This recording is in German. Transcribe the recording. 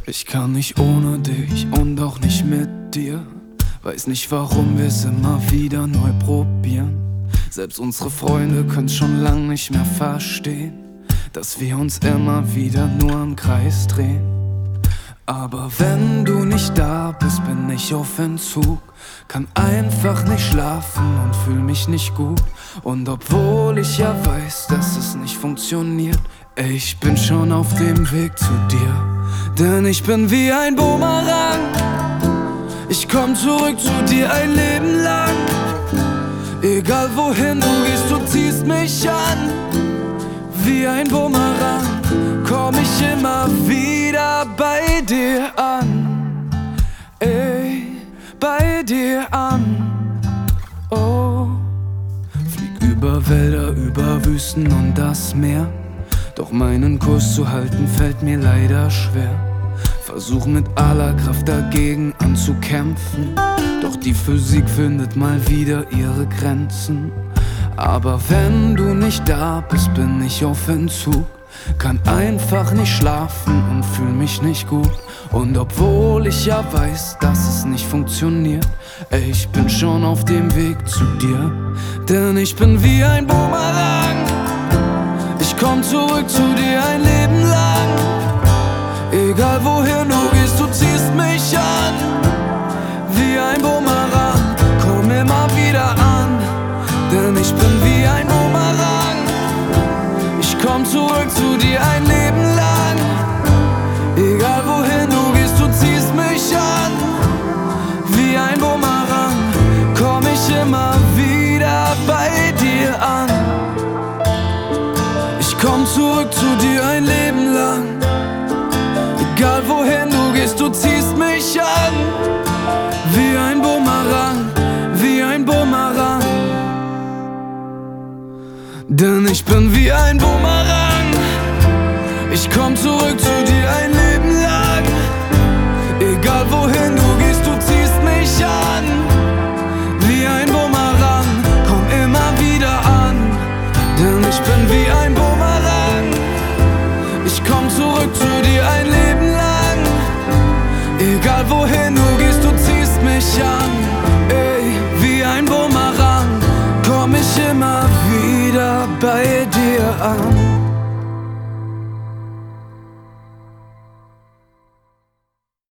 Ich kann nicht ohne dich und auch nicht mit dir. Weiß nicht, warum wir es immer wieder neu probieren. Selbst unsere Freunde können's schon lang nicht mehr verstehen, dass wir uns immer wieder nur im Kreis drehen. Aber wenn du nicht da bist, bin ich auf Entzug. Kann einfach nicht schlafen und fühl mich nicht gut. Und obwohl ich ja weiß, dass es nicht funktioniert, ey, ich bin schon auf dem Weg zu dir. Denn ich bin wie ein Bumerang. Ich komm zurück zu dir ein Leben lang. Egal wohin du gehst, du ziehst mich an. Wie ein Bumerang komm ich immer wieder bei dir an. Ey, bei dir an. Oh, flieg über Wälder, über Wüsten und das Meer. Doch meinen Kurs zu halten fällt mir leider schwer. Versuch mit aller Kraft dagegen anzukämpfen, doch die Physik findet mal wieder ihre Grenzen. Aber wenn du nicht da bist, bin ich auf Entzug. Kann einfach nicht schlafen und fühl mich nicht gut. Und obwohl ich ja weiß, dass es nicht funktioniert, ey, ich bin schon auf dem Weg zu dir. Denn ich bin wie ein Bumerang. Ich komm zurück zu dir ein Leben lang. Egal wohin du gehst, du ziehst mich an. Wie ein Bumerang, komm immer wieder an. Denn ich bin wie ein Bumerang. Ich komm zurück zu dir ein Leben lang. Egal wohin du gehst, du ziehst mich an. Wie ein Bumerang, komm ich immer wieder bei dir an. Ich komm zurück zu dir ein Leben lang. Egal wohin du gehst, du ziehst mich an. Wie ein Bumerang, wie ein Bumerang. Denn ich bin wie ein Bumerang. Ich komm zurück zu